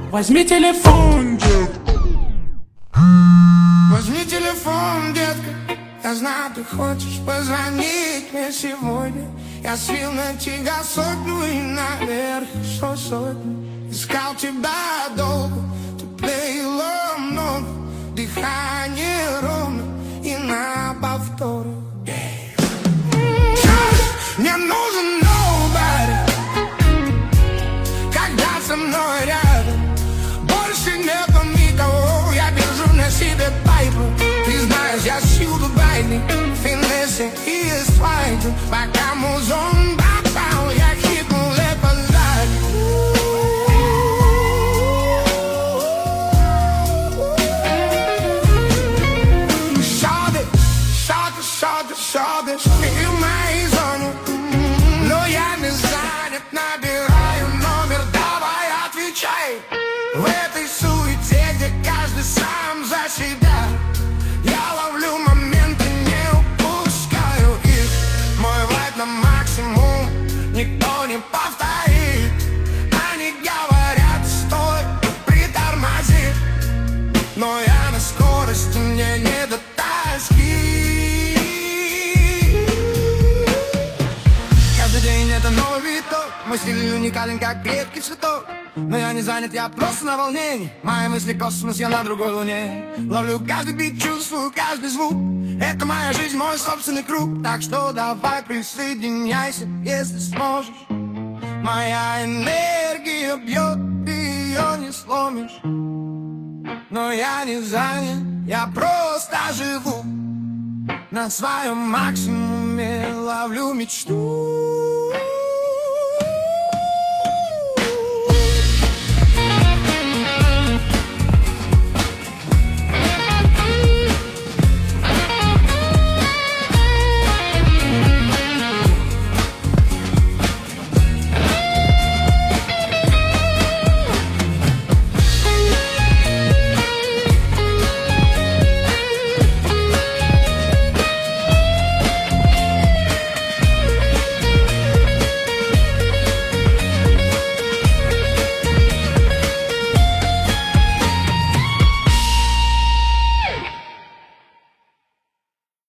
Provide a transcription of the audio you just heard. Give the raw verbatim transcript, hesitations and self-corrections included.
Возьми телефон, детка. Возьми телефон, детка. Я знаю, ты хочешь позвонить мне сегодня. Я слил на тебя сотню и наверх еще сотню. Искал тебя долго, ты плеила много. Дыхание ровно и на повторы. Мне нужен nobody, когда со мной рядом. Больше нету никого, я держу на себе пайпы. Ты знаешь, я всюду байный, финессы и свайты. Пока музон попал, я хитнул это сзади. Шоты, шоты, шоты, шоты, ты в моей зоне. Но я не занят, набираю номер, давай отвечай. В этой суете, где каждый сам за себя, я ловлю моменты, не упускаю их. Мой вайб на максимум, никто не повторит. Они говорят, стой, притормози, но я на скорости, мне не до тоски. Каждый день это новый виток, мой стиль уникален, как редкий цветок. Но я не занят, я просто на волнении. Мои мысли космос, я на другой луне. Ловлю каждый бит, чувствую каждый звук. Это моя жизнь, мой собственный круг. Так что давай присоединяйся, если сможешь. Моя энергия бьет, ты ее не сломишь. Но я не занят, я просто живу на своем максимуме, ловлю мечту.